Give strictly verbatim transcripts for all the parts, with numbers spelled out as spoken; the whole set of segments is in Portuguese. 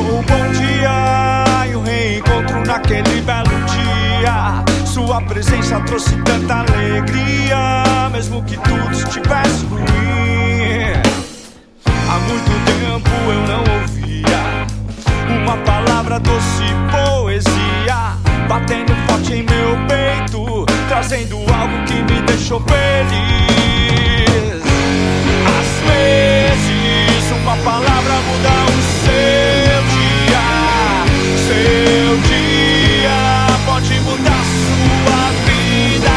Chegou o bom dia e o reencontro naquele belo dia. Sua presença trouxe tanta alegria, mesmo que tudo estivesse ruim. Há muito tempo eu não ouvia uma palavra doce poesia, batendo forte em meu peito, trazendo algo que me deixou feliz. Às vezes uma palavra muda o seu dia. Seu dia pode mudar sua vida.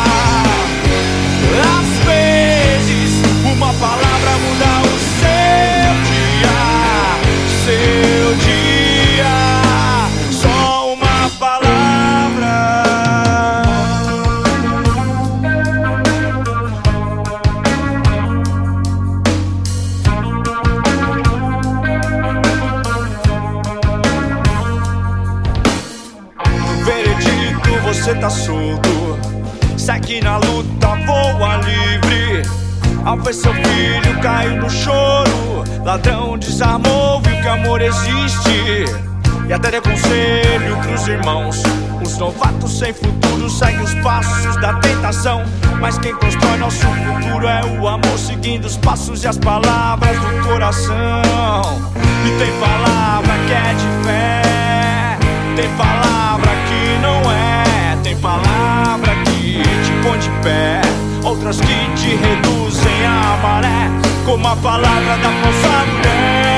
Às vezes uma palavra muda o seu dia. Seu dia, só uma palavra. No veredito você tá solto, segue na luta, voa livre. Ao ver seu filho cair no choro, ladrão desarmou, viu que amor existe. E até deu conselho pros irmãos. Os novatos sem futuro seguem os passos da tentação, mas quem constrói nosso futuro é o amor, seguindo os passos e as palavras do coração. E tem palavra que é de fé, tem palavra que não é, tem palavra que te põe de pé, outras que te reduzem a maré, como a palavra da falsa mulher.